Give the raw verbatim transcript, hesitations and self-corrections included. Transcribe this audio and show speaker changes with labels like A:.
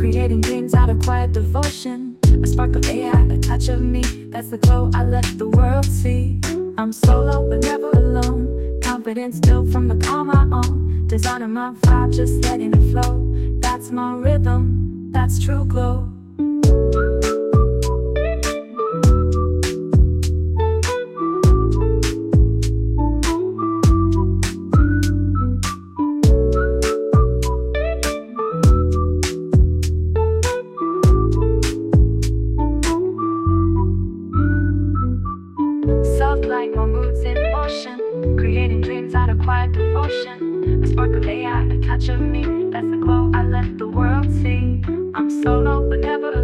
A: creating dreams out of quiet devotion. A spark of A I, a touch of me, that's the glow I let the world see. I'm solo but never alone, confidence built from the calm I own. Designing my vibe, just letting it flow. That's my rhythm, that's true glow. Like my moods in motion, creating dreams out of quiet devotion. A spark of A I, a touch of me, that's the glow I let the world see. I'm solo but never